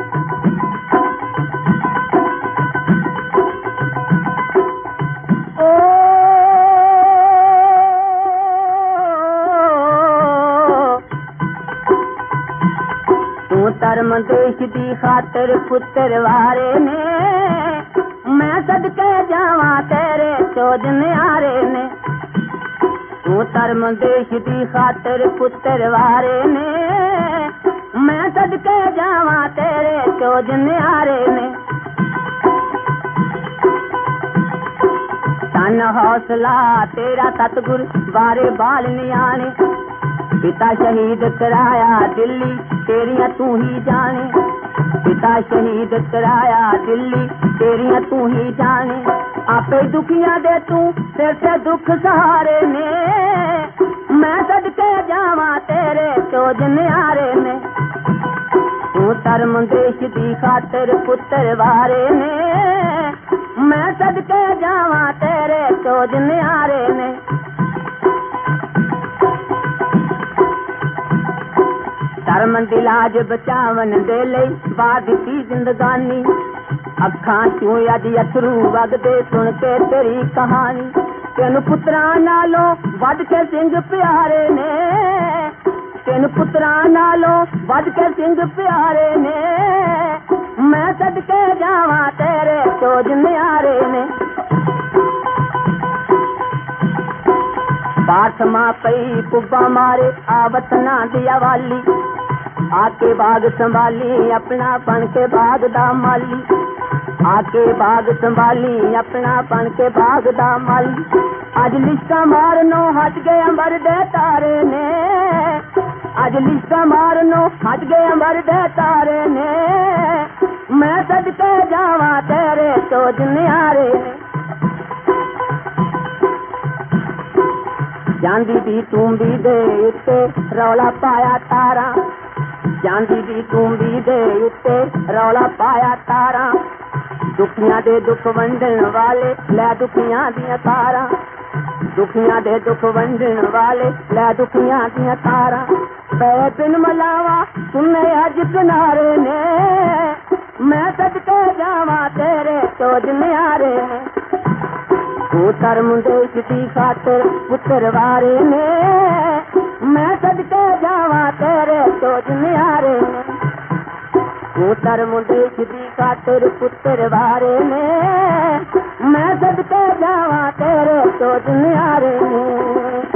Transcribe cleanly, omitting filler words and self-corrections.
धर्म देश दी खातिर पुत्र वारे ने, मैं सदके जावा तेरे चोज न्यारे ने। तू धर्म देश दी खातिर पुत्र वारे ने, मैं सदके जावा तेरे चोज न्यारे ने। तन हौसला तेरा सतगुर बारे बाल नियाने, पिता शहीद कराया दिल्ली तेरिया तू ही जाने। पिता शहीद कराया दिल्ली तेरिया तू ही जाने। आपे दुखिया दे तू सिर से दुख सहारे ने, मैं सदके जावा तेरे चोज न्यारे ने। तू धर्म देश दी खातिर पुत्र वारे ने, मैं सदके जावा तेरे चोज न्यारे ने। धर्म दी लाज बचावन दे लई बाद की जिंदगानी, अखां चों अज अथरू वगदे सुन के तेरी कहानी। तेन पुत्रा नालों वध के सिंह प्यारे ने, तेन पुत्रा नालों वध के सिंह प्यारे ने, मैं सदके जावा तेरे चोज न्यारे ने। पाठ मां पई कुब्बा मारे आवत ना दिया वाली, आके बाग संभाली अपना पन के बाग दा माली। आके बाग संभाली अपना पन के बाग दा माली। अज लिस्टा मारनो हट गए अंबर दे तारे ने, अज लिस्टा मारनो हट गए अंबर दे तारे ने, मैं सदके जावा तेरे चोज न्यारे ने। जांदी दी तूंबी दे उत्ते रौला पाया तारा, जांदी दी तूंबी दे उत्ते रौला पाया तारा। दुखियां दे दुख वंडन वाले लै दुखियां दियां तारा, दुखियां दे दुख वंडन वाले लै दुखियां दियां तारा। पै बिन मलावा सुने अज किनारे ने, मैं सदके जावा तेरे चोज न्यारे ने। तू धर्म देश दी खातिर पुत्र वारे ने, मैं सदके जावा तेरे चोज न्यारे ने। तू धर्म देश दी खातिर पुत्र वारे ने, मैं सदके जावा तेरे चोज न्यारे ने।